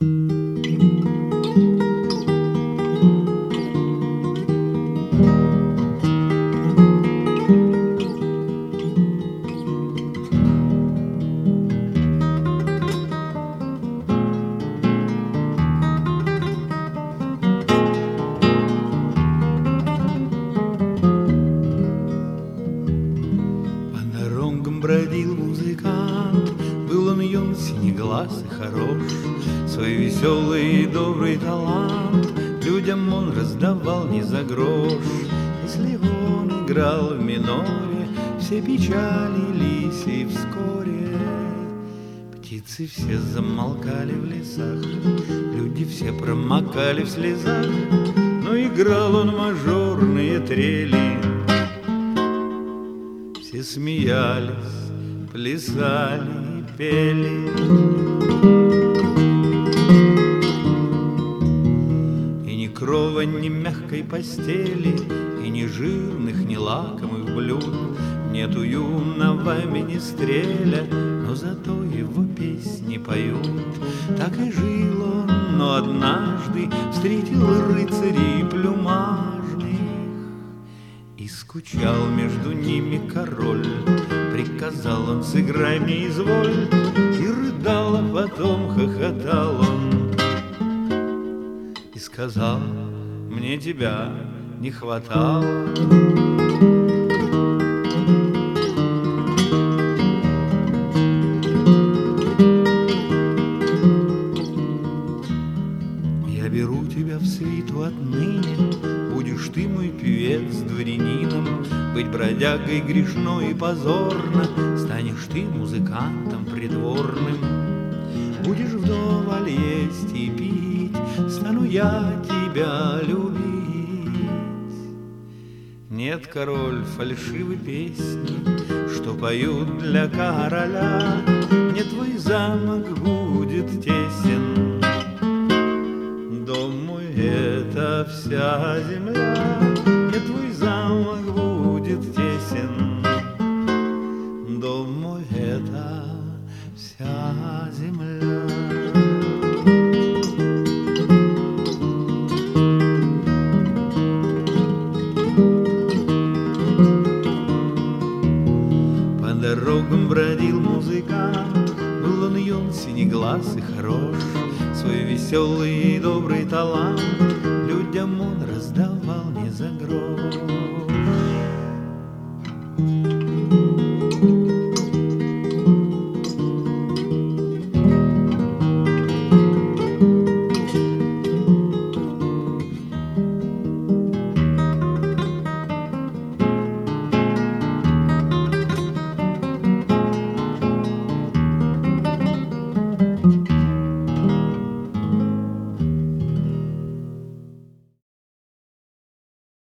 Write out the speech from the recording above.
Бродил музыкант, был он юн, синеглаз и хорош. Свой веселый и добрый талант людям он раздавал не за грош. Если он играл в миноре, все печалились, и вскоре птицы все замолкали в лесах, люди все промокали в слезах, но играл он мажорные трели. Все смеялись, плясали и пели. И ни крова, ни мягкой постели, и ни жирных, ни лакомых блюд нет у юного министреля, но зато его песни поют. Так и жил он, но однажды встретил рыцарей плюмажных, и скучал между ними король. Приказал он: сыграй мне, изволь. И рыдал, а потом хохотал он и сказал: мне тебя не хватало. Я беру тебя в свиту отныне, будешь ты мой певец дворянином. Быть бродягой грешно и позорно, станешь ты музыкантом придворным. Будешь вдоволь есть и пить, стану я тебя любить. Нет, король, фальшивой песни, что поют для короля, не твой замок будет тесен, дом мой — это вся земля. Не твой замок будет тесен, дом мой — это вся земля. По дорогам бродил музыкант, был он юн, синеглаз и хорош. Свой веселый и добрый талант людям он раздавал не за грош.